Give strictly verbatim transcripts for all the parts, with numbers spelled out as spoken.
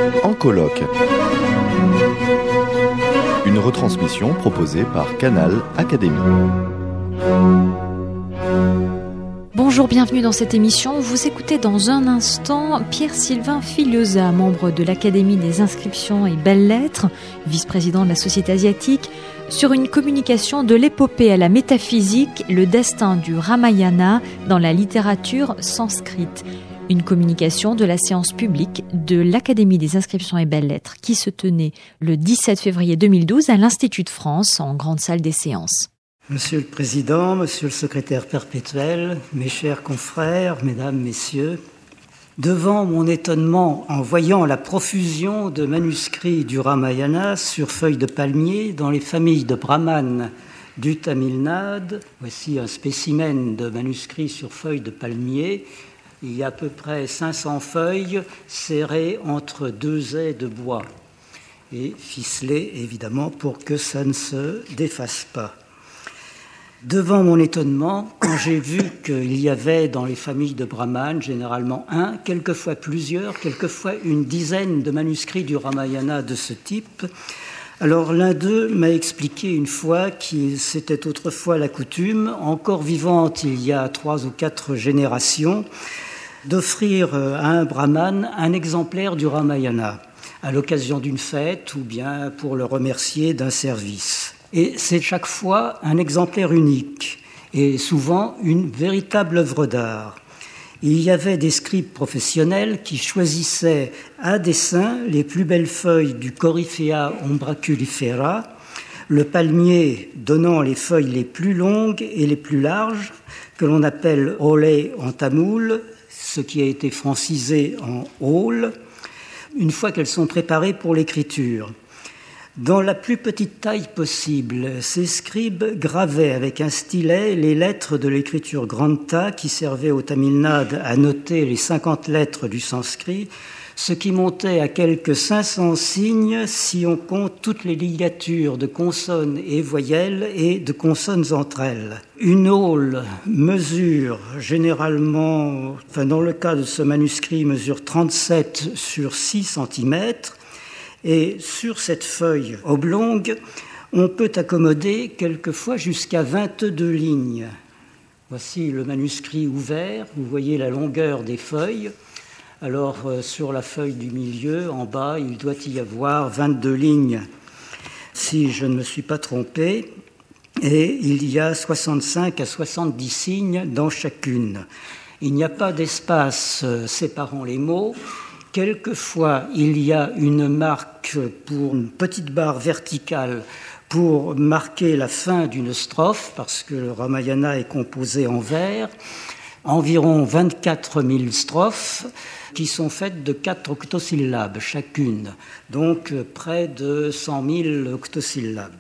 En colloque. Une retransmission proposée par Canal Académie. Bonjour, bienvenue dans cette émission. Vous écoutez dans un instant Pierre-Sylvain Filiosa, membre de l'Académie des inscriptions et belles-lettres, vice-président de la Société asiatique, sur une communication de l'épopée à la métaphysique, le destin du Ramayana dans la littérature sanskrite. Une communication de la séance publique de l'Académie des inscriptions et belles-lettres qui se tenait le dix-sept février deux mille douze à l'Institut de France en grande salle des séances. Monsieur le Président, Monsieur le Secrétaire perpétuel, mes chers confrères, Mesdames, Messieurs, devant mon étonnement en voyant la profusion de manuscrits du Ramayana sur feuilles de palmier dans les familles de brahmanes du Tamil Nadu, voici un spécimen de manuscrits sur feuilles de palmier. Il y a à peu près cinq cents feuilles serrées entre deux ais de bois et ficelées évidemment pour que ça ne se défasse pas. Devant mon étonnement, quand j'ai vu qu'il y avait dans les familles de brahmanes généralement un, quelquefois plusieurs, quelquefois une dizaine de manuscrits du Ramayana de ce type, alors l'un d'eux m'a expliqué une fois que c'était autrefois la coutume, encore vivante il y a trois ou quatre générations, d'offrir à un brahmane un exemplaire du Ramayana à l'occasion d'une fête ou bien pour le remercier d'un service. Et c'est chaque fois un exemplaire unique et souvent une véritable œuvre d'art. Il y avait des scribes professionnels qui choisissaient à dessein les plus belles feuilles du Coryphea umbraculifera, le palmier donnant les feuilles les plus longues et les plus larges, que l'on appelle olé en tamoul, ce qui a été francisé en aul, une fois qu'elles sont préparées pour l'écriture. Dans la plus petite taille possible, ces scribes gravaient avec un stylet les lettres de l'écriture Grantha qui servait au Tamil Nadu à noter les cinquante lettres du sanskrit, ce qui montait à quelques cinq cents signes si on compte toutes les ligatures de consonnes et voyelles et de consonnes entre elles. Une aule mesure généralement, enfin dans le cas de ce manuscrit, mesure trente-sept sur six centimètres. Et sur cette feuille oblongue, on peut accommoder quelquefois jusqu'à vingt-deux lignes. Voici le manuscrit ouvert, vous voyez la longueur des feuilles. Alors euh, sur la feuille du milieu, en bas, il doit y avoir vingt-deux lignes, si je ne me suis pas trompé. Et il y a soixante-cinq à soixante-dix signes dans chacune. Il n'y a pas d'espace euh, séparant les mots. Quelquefois, il y a une marque pour une petite barre verticale pour marquer la fin d'une strophe, parce que le Ramayana est composé en vers, environ vingt-quatre mille strophes qui sont faites de quatre octosyllabes chacune, donc près de cent mille octosyllabes.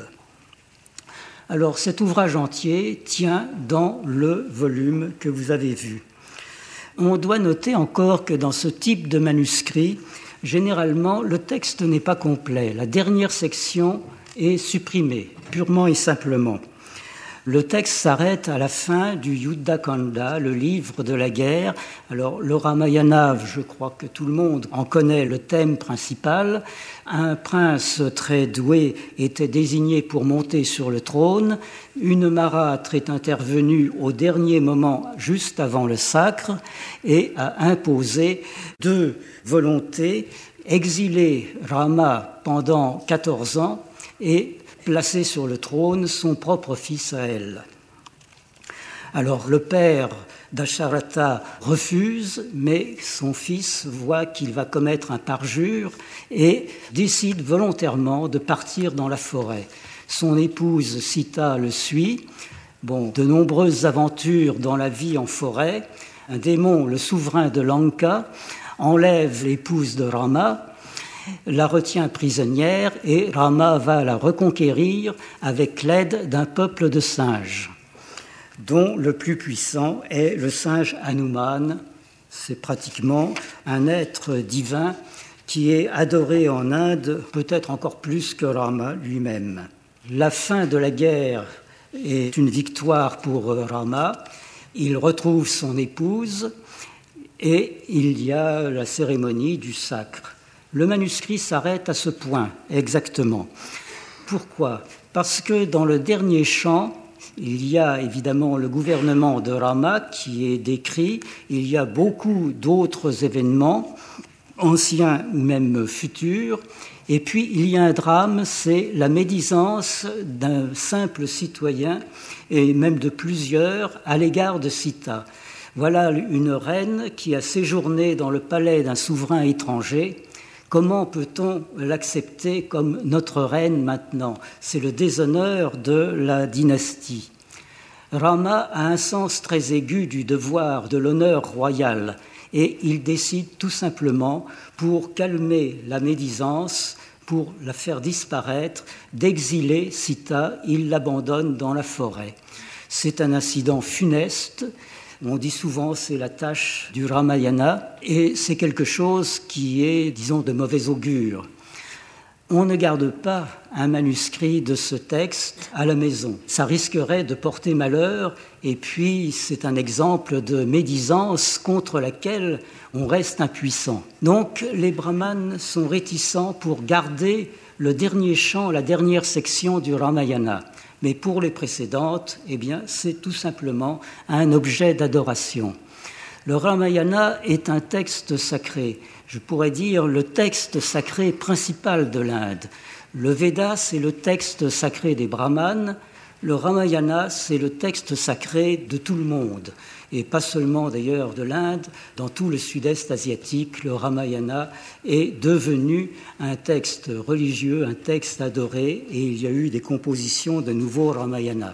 Alors cet ouvrage entier tient dans le volume que vous avez vu. On doit noter encore que dans ce type de manuscrit, généralement, le texte n'est pas complet. La dernière section est supprimée, purement et simplement. Le texte s'arrête à la fin du Yuddha Kanda, le livre de la guerre. Alors, le Ramayana, je crois que tout le monde en connaît le thème principal. Un prince très doué était désigné pour monter sur le trône. Une marâtre est intervenue au dernier moment, juste avant le sacre, et a imposé deux volontés, exiler Rama pendant quatorze ans et placer sur le trône son propre fils à elle. Alors le père Dasharatha refuse, mais son fils voit qu'il va commettre un parjure et décide volontairement de partir dans la forêt. Son épouse Sita le suit. Bon, de nombreuses aventures dans la vie en forêt. Un démon, le souverain de Lanka, enlève l'épouse de Rama, la retient prisonnière et Rama va la reconquérir avec l'aide d'un peuple de singes, dont le plus puissant est le singe Hanuman. C'est pratiquement un être divin qui est adoré en Inde, peut-être encore plus que Rama lui-même. La fin de la guerre est une victoire pour Rama. Il retrouve son épouse et il y a la cérémonie du sacre. Le manuscrit s'arrête à ce point, exactement. Pourquoi ? Parce que dans le dernier chant, il y a évidemment le gouvernement de Rama qui est décrit, il y a beaucoup d'autres événements, anciens ou même futurs, et puis il y a un drame, c'est la médisance d'un simple citoyen, et même de plusieurs, à l'égard de Sita. Voilà une reine qui a séjourné dans le palais d'un souverain étranger. Comment peut-on l'accepter comme notre reine maintenant ? C'est le déshonneur de la dynastie. Rama a un sens très aigu du devoir, de l'honneur royal, et il décide tout simplement, pour calmer la médisance, pour la faire disparaître, d'exiler Sita. Il l'abandonne dans la forêt. C'est un incident funeste. On dit souvent que c'est la tâche du Ramayana, et c'est quelque chose qui est, disons, de mauvais augure. On ne garde pas un manuscrit de ce texte à la maison. Ça risquerait de porter malheur, et puis c'est un exemple de médisance contre laquelle on reste impuissant. Donc les brahmanes sont réticents pour garder le dernier chant, la dernière section du Ramayana. Mais pour les précédentes, eh bien, c'est tout simplement un objet d'adoration. Le Ramayana est un texte sacré. Je pourrais dire le texte sacré principal de l'Inde. Le Veda, c'est le texte sacré des brahmanes. Le Ramayana, c'est le texte sacré de tout le monde. Et pas seulement d'ailleurs de l'Inde, dans tout le sud-est asiatique, le Ramayana est devenu un texte religieux, un texte adoré, et il y a eu des compositions de nouveaux Ramayana.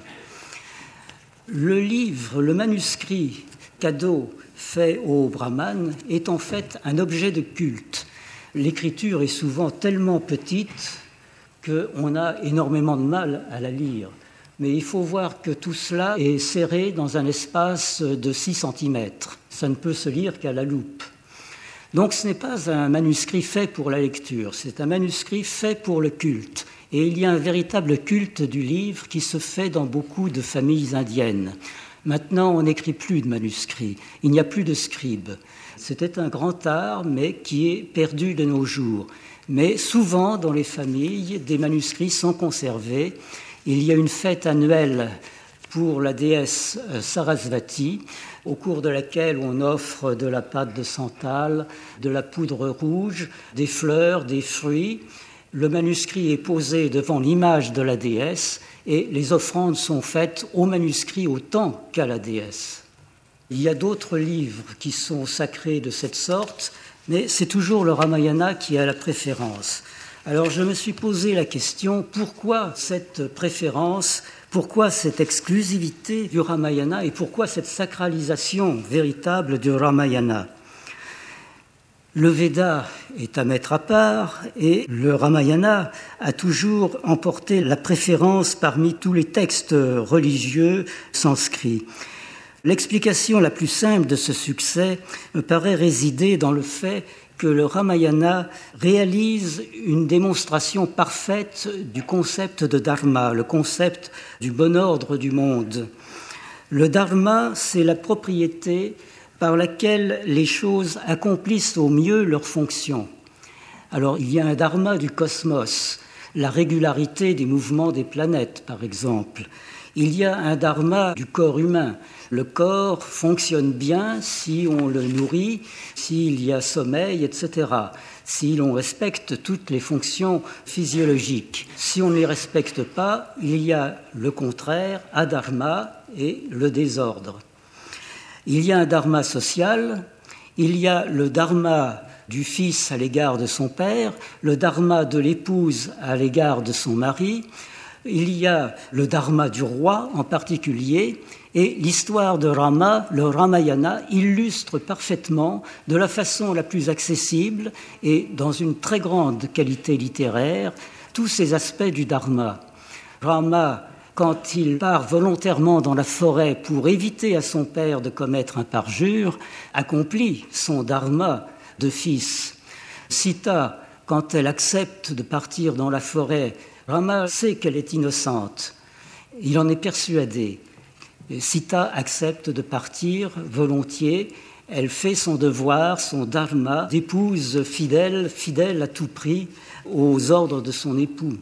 Le livre, le manuscrit cadeau fait aux brahmanes est en fait un objet de culte. L'écriture est souvent tellement petite qu'on a énormément de mal à la lire. Mais il faut voir que tout cela est serré dans un espace de six centimètres. Ça ne peut se lire qu'à la loupe. Donc ce n'est pas un manuscrit fait pour la lecture, c'est un manuscrit fait pour le culte. Et il y a un véritable culte du livre qui se fait dans beaucoup de familles indiennes. Maintenant, on n'écrit plus de manuscrits, il n'y a plus de scribes. C'était un grand art, mais qui est perdu de nos jours. Mais souvent, dans les familles, des manuscrits sont conservés. Il y a une fête annuelle pour la déesse Sarasvati, au cours de laquelle on offre de la pâte de santal, de la poudre rouge, des fleurs, des fruits. Le manuscrit est posé devant l'image de la déesse et les offrandes sont faites au manuscrit autant qu'à la déesse. Il y a d'autres livres qui sont sacrés de cette sorte, mais c'est toujours le Ramayana qui a la préférence. Alors je me suis posé la question, pourquoi cette préférence, pourquoi cette exclusivité du Ramayana et pourquoi cette sacralisation véritable du Ramayana ? Le Veda est à mettre à part et le Ramayana a toujours emporté la préférence parmi tous les textes religieux sanscrits. L'explication la plus simple de ce succès me paraît résider dans le fait que le Ramayana réalise une démonstration parfaite du concept de dharma, le concept du bon ordre du monde. Le dharma, c'est la propriété par laquelle les choses accomplissent au mieux leur fonction. Alors, il y a un dharma du cosmos, la régularité des mouvements des planètes, par exemple. Il y a un dharma du corps humain. Le corps fonctionne bien si on le nourrit, s'il y a sommeil, et cetera, si l'on respecte toutes les fonctions physiologiques. Si on ne les respecte pas, il y a le contraire, adharma et le désordre. Il y a un dharma social, il y a le dharma du fils à l'égard de son père, le dharma de l'épouse à l'égard de son mari, il y a le dharma du roi en particulier, et l'histoire de Rama, le Ramayana, illustre parfaitement, de la façon la plus accessible et dans une très grande qualité littéraire, tous ces aspects du dharma. Rama, quand il part volontairement dans la forêt pour éviter à son père de commettre un parjure, accomplit son dharma de fils. Sita, quand elle accepte de partir dans la forêt, Rama sait qu'elle est innocente. Il en est persuadé. Sita accepte de partir volontiers. Elle fait son devoir, son dharma, d'épouse fidèle, fidèle à tout prix aux ordres de son époux.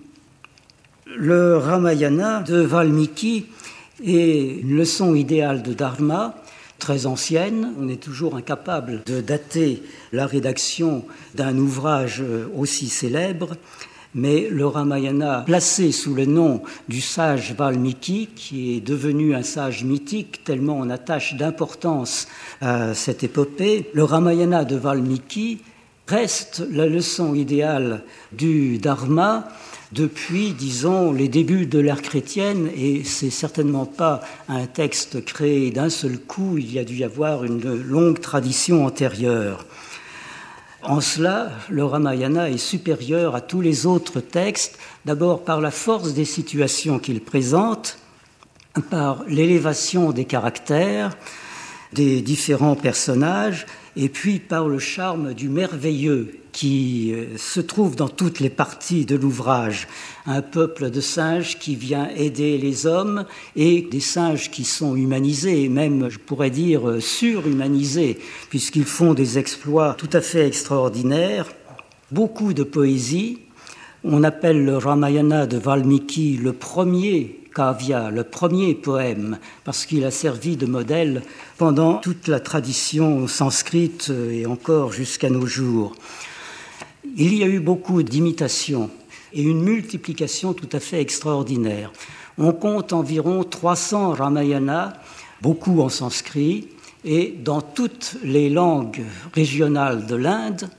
Le Ramayana de Valmiki est une leçon idéale de dharma, très ancienne. On est toujours incapable de dater la rédaction d'un ouvrage aussi célèbre, mais le Ramayana, placé sous le nom du sage Valmiki, qui est devenu un sage mythique, tellement on attache d'importance à cette épopée, le Ramayana de Valmiki reste la leçon idéale du dharma depuis, disons, les débuts de l'ère chrétienne, et c'est certainement pas un texte créé d'un seul coup, il y a dû y avoir une longue tradition antérieure. En cela, le Ramayana est supérieur à tous les autres textes, d'abord par la force des situations qu'il présente, par l'élévation des caractères des différents personnages, et puis par le charme du merveilleux qui se trouve dans toutes les parties de l'ouvrage. Un peuple de singes qui vient aider les hommes et des singes qui sont humanisés, et même, je pourrais dire, surhumanisés, puisqu'ils font des exploits tout à fait extraordinaires. Beaucoup de poésie. On appelle le Ramayana de Valmiki le premier kavya, le premier poème, parce qu'il a servi de modèle pendant toute la tradition sanskrite et encore jusqu'à nos jours. Il y a eu beaucoup d'imitations et une multiplication tout à fait extraordinaire. On compte environ trois cents Ramayana, beaucoup en sanskrit, et dans toutes les langues régionales de l'Inde,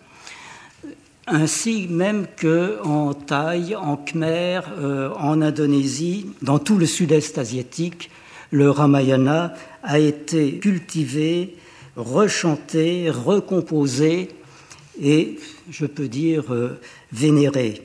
ainsi même qu'en Thaï, en Khmer, euh, en Indonésie, dans tout le sud-est asiatique, le Ramayana a été cultivé, rechanté, recomposé et, je peux dire, euh, vénéré.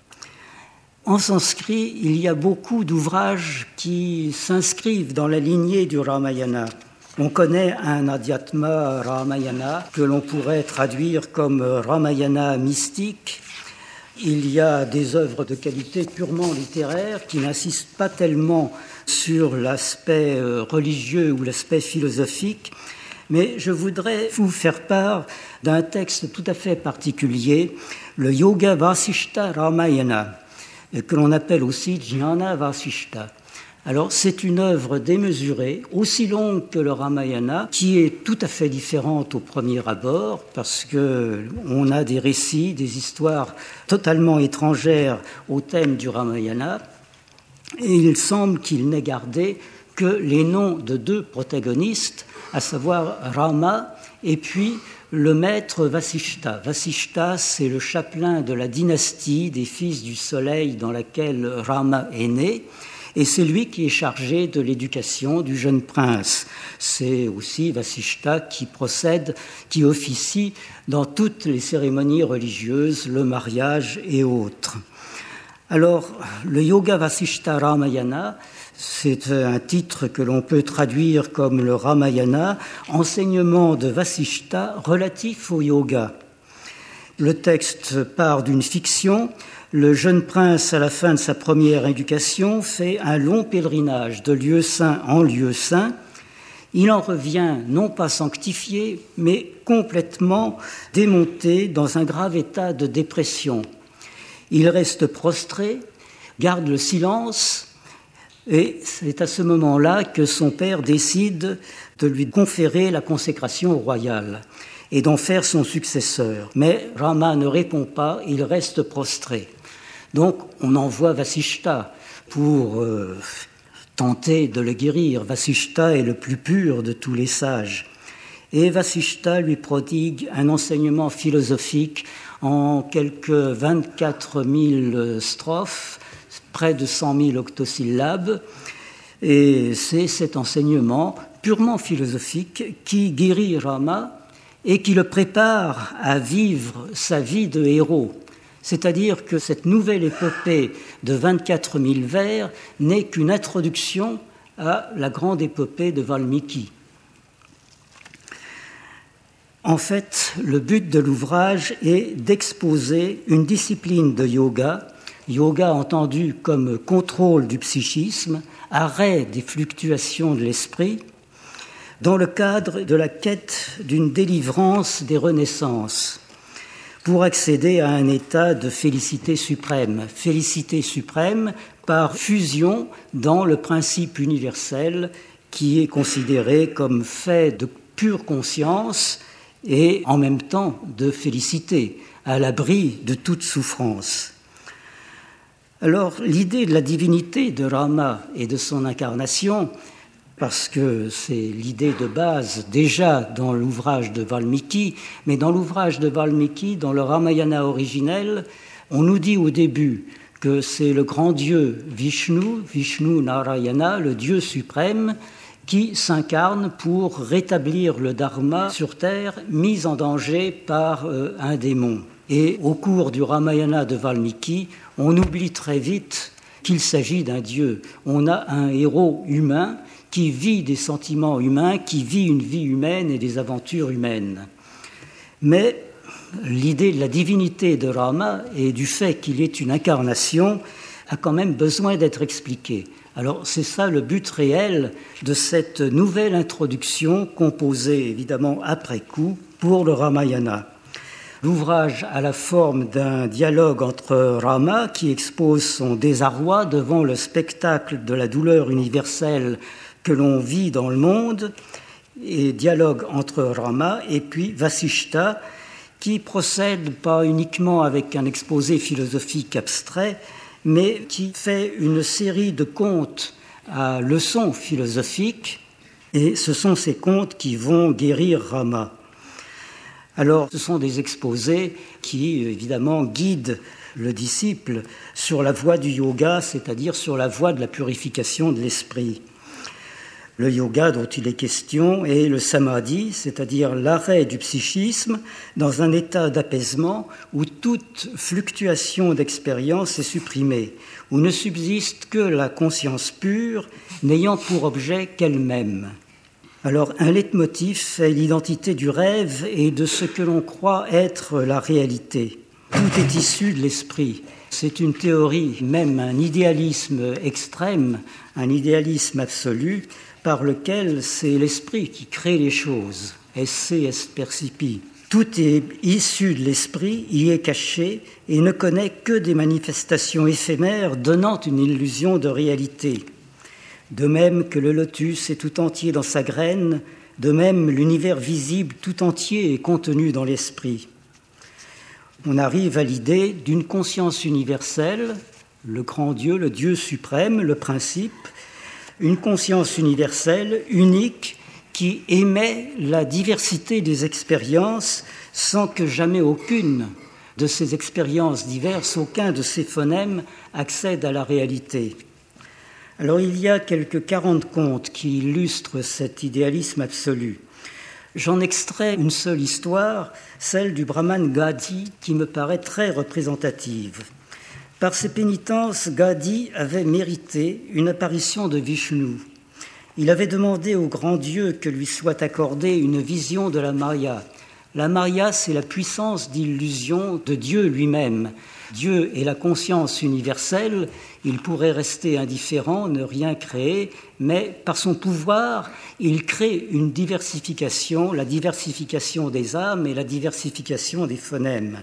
En sanskrit, il y a beaucoup d'ouvrages qui s'inscrivent dans la lignée du Ramayana. On connaît un Adhyatma Ramayana que l'on pourrait traduire comme Ramayana mystique. Il y a des œuvres de qualité purement littéraire qui n'insistent pas tellement sur l'aspect religieux ou l'aspect philosophique, mais je voudrais vous faire part d'un texte tout à fait particulier, le Yoga Vasishta Ramayana, que l'on appelle aussi Jnana Vasishta. Alors, c'est une œuvre démesurée, aussi longue que le Ramayana, qui est tout à fait différente au premier abord, parce qu'on a des récits, des histoires totalement étrangères au thème du Ramayana, et il semble qu'il n'ait gardé que les noms de deux protagonistes, à savoir Rama et puis le maître Vasishta. Vasishta, c'est le chapelain de la dynastie des fils du soleil dans laquelle Rama est né, et c'est lui qui est chargé de l'éducation du jeune prince. C'est aussi Vasishta qui procède, qui officie dans toutes les cérémonies religieuses, le mariage et autres. Alors, le Yoga Vasishta Ramayana, c'est un titre que l'on peut traduire comme le Ramayana, enseignement de Vasishta relatif au yoga. Le texte part d'une fiction. Le jeune prince, à la fin de sa première éducation, fait un long pèlerinage de lieu saint en lieu saint. Il en revient non pas sanctifié, mais complètement démonté dans un grave état de dépression. Il reste prostré, garde le silence, et c'est à ce moment-là que son père décide de lui conférer la consécration royale et d'en faire son successeur. Mais Rama ne répond pas, il reste prostré. Donc on envoie Vasishta pour euh, tenter de le guérir. Vasishta est le plus pur de tous les sages. Et Vasishta lui prodigue un enseignement philosophique en quelques vingt-quatre mille strophes, près de cent mille octosyllabes. Et c'est cet enseignement purement philosophique qui guérit Rama et qui le prépare à vivre sa vie de héros. C'est-à-dire que cette nouvelle épopée de vingt-quatre mille vers n'est qu'une introduction à la grande épopée de Valmiki. En fait, le but de l'ouvrage est d'exposer une discipline de yoga, yoga entendu comme contrôle du psychisme, arrêt des fluctuations de l'esprit, dans le cadre de la quête d'une délivrance des renaissances, pour accéder à un état de félicité suprême. Félicité suprême par fusion dans le principe universel qui est considéré comme fait de pure conscience et en même temps de félicité, à l'abri de toute souffrance. Alors, l'idée de la divinité de Rama et de son incarnation, parce que c'est l'idée de base déjà dans l'ouvrage de Valmiki, mais dans l'ouvrage de Valmiki, dans le Ramayana originel, on nous dit au début que c'est le grand Dieu Vishnu, Vishnu Narayana, le Dieu suprême, qui s'incarne pour rétablir le dharma sur terre, mis en danger par euh, un démon. Et au cours du Ramayana de Valmiki, on oublie très vite qu'il s'agit d'un Dieu. On a un héros humain qui vit des sentiments humains, qui vit une vie humaine et des aventures humaines. Mais l'idée de la divinité de Rama et du fait qu'il est une incarnation a quand même besoin d'être expliquée. Alors c'est ça le but réel de cette nouvelle introduction composée évidemment après coup pour le Ramayana. L'ouvrage a la forme d'un dialogue entre Rama qui expose son désarroi devant le spectacle de la douleur universelle que l'on vit dans le monde, et dialogue entre Rama et puis Vasishta qui procède pas uniquement avec un exposé philosophique abstrait, mais qui fait une série de contes à leçons philosophiques, et ce sont ces contes qui vont guérir Rama. Alors, ce sont des exposés qui, évidemment, guident le disciple sur la voie du yoga, c'est-à-dire sur la voie de la purification de l'esprit. Le yoga dont il est question est le samadhi, c'est-à-dire l'arrêt du psychisme dans un état d'apaisement où toute fluctuation d'expérience est supprimée, où ne subsiste que la conscience pure n'ayant pour objet qu'elle-même. Alors, un leitmotiv est l'identité du rêve et de ce que l'on croit être la réalité. Tout est issu de l'esprit. C'est une théorie, même un idéalisme extrême, un idéalisme absolu, par lequel c'est l'esprit qui crée les choses. Esse est percipi. Tout est issu de l'esprit, y est caché et ne connaît que des manifestations éphémères donnant une illusion de réalité. De même que le lotus est tout entier dans sa graine, de même l'univers visible tout entier est contenu dans l'esprit. On arrive à l'idée d'une conscience universelle, le grand Dieu, le Dieu suprême, le principe, une conscience universelle, unique, qui émet la diversité des expériences sans que jamais aucune de ces expériences diverses, aucun de ces phonèmes accède à la réalité. Alors il y a quelques quarante contes qui illustrent cet idéalisme absolu. J'en extrais une seule histoire, celle du brahmane Gadi, qui me paraît très représentative. Par ses pénitences, Gadi avait mérité une apparition de Vishnu. Il avait demandé au grand Dieu que lui soit accordée une vision de la Maya. La Maya, c'est la puissance d'illusion de Dieu lui-même. Dieu est la conscience universelle, il pourrait rester indifférent, ne rien créer, mais par son pouvoir, il crée une diversification, la diversification des âmes et la diversification des phonèmes.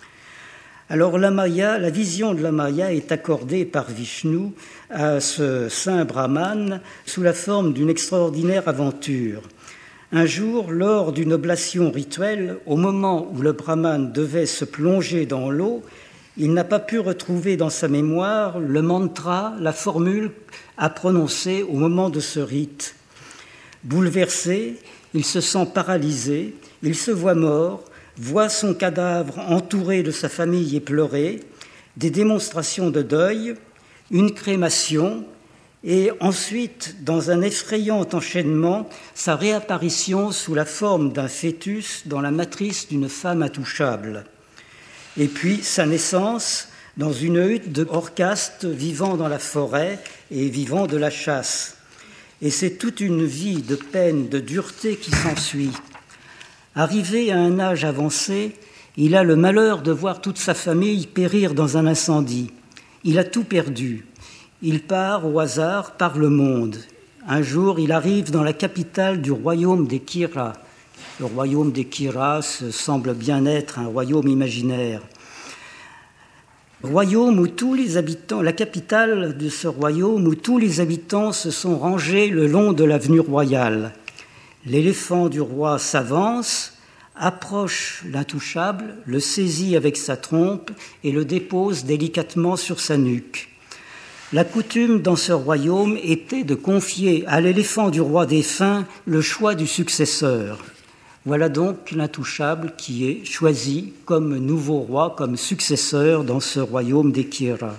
Alors la Maya, la vision de la Maya est accordée par Vishnu à ce saint brahmane sous la forme d'une extraordinaire aventure. Un jour, lors d'une oblation rituelle, au moment où le brahmane devait se plonger dans l'eau, il n'a pas pu retrouver dans sa mémoire le mantra, la formule à prononcer au moment de ce rite. Bouleversé, il se sent paralysé, il se voit mort, voit son cadavre entouré de sa famille éplorée, des démonstrations de deuil, une crémation, et ensuite, dans un effrayant enchaînement, sa réapparition sous la forme d'un fœtus dans la matrice d'une femme intouchable. Et puis sa naissance dans une hutte de hors-caste vivant dans la forêt et vivant de la chasse. Et c'est toute une vie de peine, de dureté qui s'ensuit. Arrivé à un âge avancé, il a le malheur de voir toute sa famille périr dans un incendie. Il a tout perdu. Il part au hasard par le monde. un jour, il arrive dans la capitale du royaume des Kiras. Le royaume des Kiras semble bien être un royaume imaginaire. Royaume où tous les habitants, la capitale de ce royaume où tous les habitants se sont rangés le long de l'avenue royale. L'éléphant du roi s'avance, approche l'intouchable, le saisit avec sa trompe et le dépose délicatement sur sa nuque. La coutume dans ce royaume était de confier à l'éléphant du roi défunt le choix du successeur. Voilà donc l'intouchable qui est choisi comme nouveau roi, comme successeur dans ce royaume des Kiras.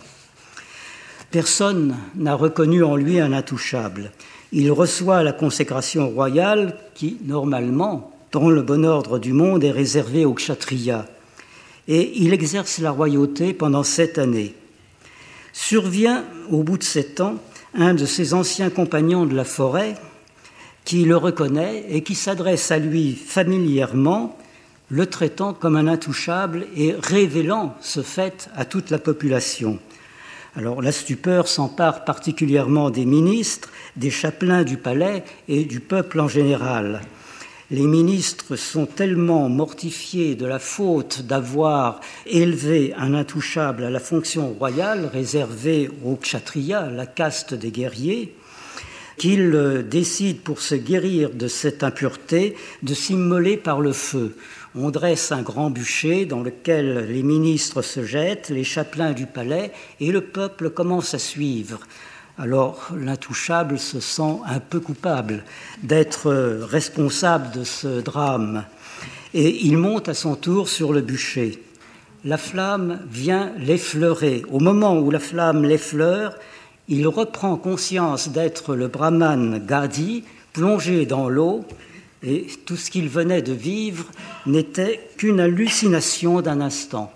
Personne n'a reconnu en lui un intouchable. Il reçoit la consécration royale qui, normalement, dans le bon ordre du monde, est réservée aux kshatriyas. Et il exerce la royauté pendant sept années. Survient, au bout de sept ans, un de ses anciens compagnons de la forêt, qui le reconnaît et qui s'adresse à lui familièrement, le traitant comme un intouchable et révélant ce fait à toute la population. Alors la stupeur s'empare particulièrement des ministres, des chapelains du palais et du peuple en général. Les ministres sont tellement mortifiés de la faute d'avoir élevé un intouchable à la fonction royale réservée aux kshatriyas, la caste des guerriers, qu'il décide, pour se guérir de cette impureté, de s'immoler par le feu. On dresse un grand bûcher dans lequel les ministres se jettent, les chapelains du palais, et le peuple commence à suivre. Alors l'intouchable se sent un peu coupable d'être responsable de ce drame, et il monte à son tour sur le bûcher. La flamme vient l'effleurer. Au moment où la flamme l'effleure, il reprend conscience d'être le brahmane Gadi, plongé dans l'eau, et tout ce qu'il venait de vivre n'était qu'une hallucination d'un instant.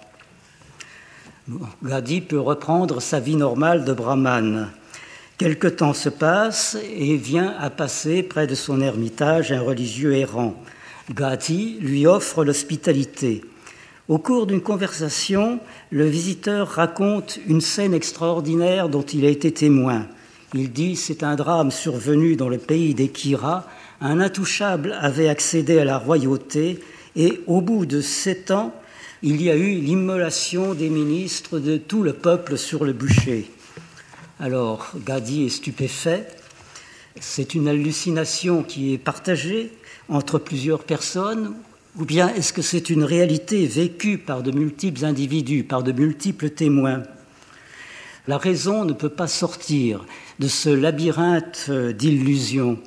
Gadi peut reprendre sa vie normale de brahmane. Quelque temps se passe et vient à passer près de son ermitage un religieux errant. Gadi lui offre l'hospitalité. Au cours d'une conversation, le visiteur raconte une scène extraordinaire dont il a été témoin. Il dit « C'est un drame survenu dans le pays des Kiras. Un intouchable avait accédé à la royauté et au bout de sept ans, il y a eu l'immolation des ministres de tout le peuple sur le bûcher. » Alors, Gadi est stupéfait. C'est une hallucination qui est partagée entre plusieurs personnes. Ou bien est-ce que c'est une réalité vécue par de multiples individus, par de multiples témoins ? La raison ne peut pas sortir de ce labyrinthe d'illusions.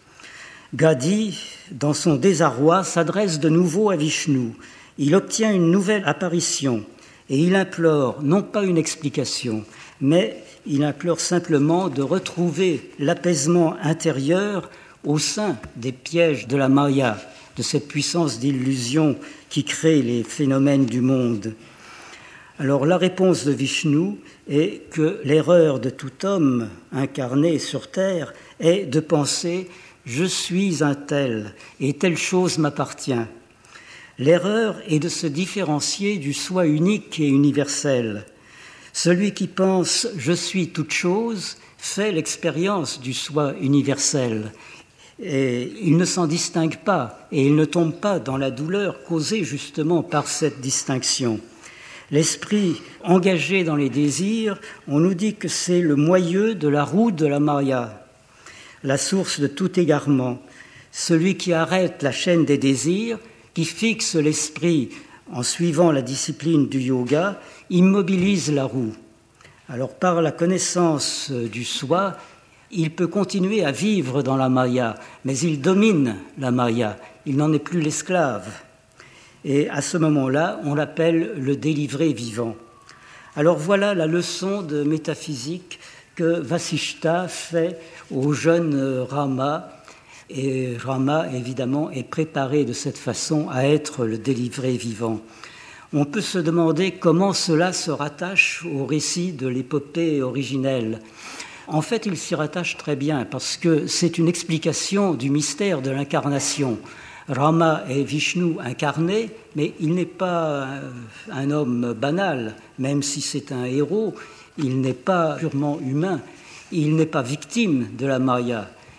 Gadi, dans son désarroi, s'adresse de nouveau à Vishnu. Il obtient une nouvelle apparition et il implore non pas une explication, mais il implore simplement de retrouver l'apaisement intérieur au sein des pièges de la Maya, de cette puissance d'illusion qui crée les phénomènes du monde. Alors la réponse de Vishnu est que l'erreur de tout homme incarné sur terre est de penser « je suis un tel et telle chose m'appartient ». L'erreur est de se différencier du soi unique et universel. Celui qui pense « je suis toute chose » fait l'expérience du soi universel. Et il ne s'en distingue pas et il ne tombe pas dans la douleur causée justement par cette distinction. L'esprit engagé dans les désirs, on nous dit que c'est le moyeu de la roue de la Maya, la source de tout égarement. Celui qui arrête la chaîne des désirs, qui fixe l'esprit en suivant la discipline du yoga, immobilise la roue. Alors par la connaissance du soi, il peut continuer à vivre dans la Maya, mais il domine la Maya, il n'en est plus l'esclave. Et à ce moment-là, on l'appelle le délivré vivant. Alors voilà la leçon de métaphysique que Vasishta fait au jeune Rama. Et Rama, évidemment, est préparé de cette façon à être le délivré vivant. On peut se demander comment cela se rattache au récit de l'épopée originelle. En fait, il s'y rattache très bien parce que c'est une explication du mystère de l'incarnation. Rama est Vishnu incarné, mais il n'est pas un homme banal, même si c'est un héros, il n'est pas purement humain, il n'est pas victime de la Maya.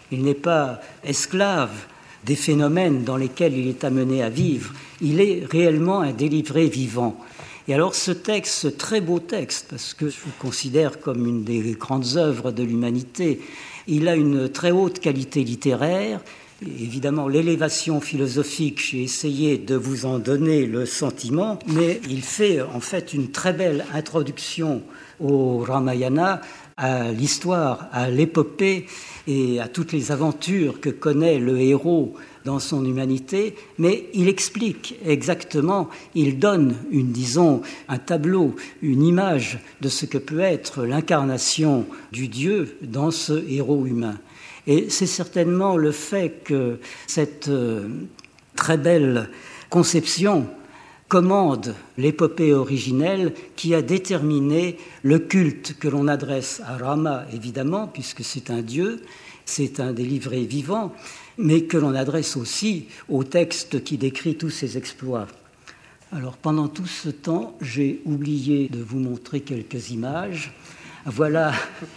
Il n'est pas esclave des phénomènes dans lesquels il est amené à vivre. Il est réellement un délivré vivant. Et alors ce texte, ce très beau texte, parce que je le considère comme une des grandes œuvres de l'humanité, il a une très haute qualité littéraire. Évidemment, l'élévation philosophique, j'ai essayé de vous en donner le sentiment, mais il fait en fait une très belle introduction au Ramayana, à l'histoire, à l'épopée et à toutes les aventures que connaît le héros dans son humanité, mais il explique exactement, il donne une, disons, un tableau, une image de ce que peut être l'incarnation du Dieu dans ce héros humain. Et c'est certainement le fait que cette euh, très belle conception commande l'épopée originelle qui a déterminé le culte que l'on adresse à Rama, évidemment, puisque c'est un dieu, c'est un délivré vivant, mais que l'on adresse aussi au texte qui décrit tous ses exploits. Alors, pendant tout ce temps, j'ai oublié de vous montrer quelques images. Voilà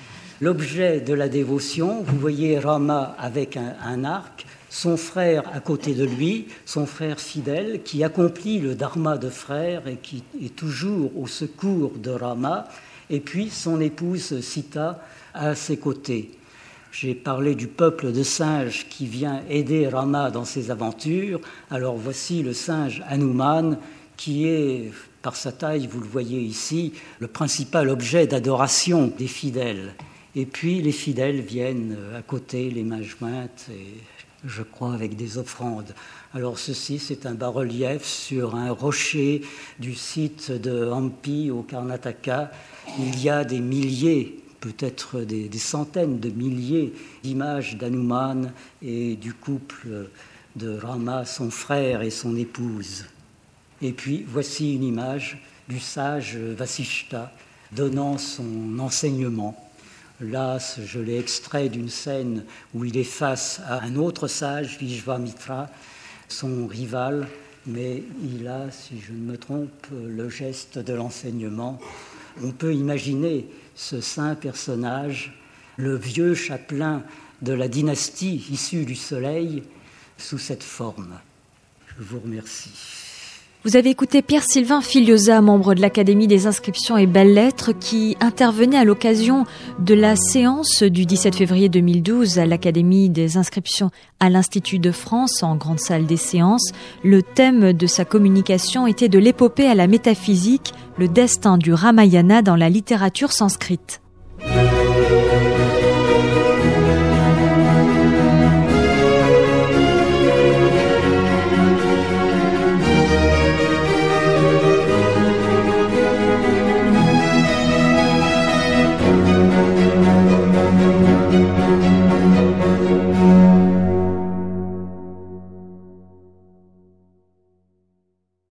l'objet de la dévotion. Vous voyez Rama avec un, un arc, son frère à côté de lui, son frère fidèle, qui accomplit le dharma de frère et qui est toujours au secours de Rama, et puis son épouse Sita à ses côtés. J'ai parlé du peuple de singes qui vient aider Rama dans ses aventures. Alors voici le singe Hanuman, qui est, par sa taille, vous le voyez ici, le principal objet d'adoration des fidèles. Et puis les fidèles viennent à côté, les mains jointes, et je crois avec des offrandes. Alors ceci, c'est un bas-relief sur un rocher du site de Hampi au Karnataka. Il y a des milliers, peut-être des, des centaines de milliers d'images d'Hanuman et du couple de Rama, son frère et son épouse. Et puis voici une image du sage Vasishta donnant son enseignement. Là, je l'ai extrait d'une scène où il est face à un autre sage, Vishvamitra, son rival, mais il a, si je ne me trompe, le geste de l'enseignement. On peut imaginer ce saint personnage, le vieux chapelain de la dynastie issue du soleil, sous cette forme. Je vous remercie. Vous avez écouté Pierre-Sylvain Filiosa, membre de l'Académie des inscriptions et belles-lettres, qui intervenait à l'occasion de la séance du dix-sept février deux mille douze à l'Académie des inscriptions à l'Institut de France, en grande salle des séances. Le thème de sa communication était de l'épopée à la métaphysique, le destin du Ramayana dans la littérature sanskrite.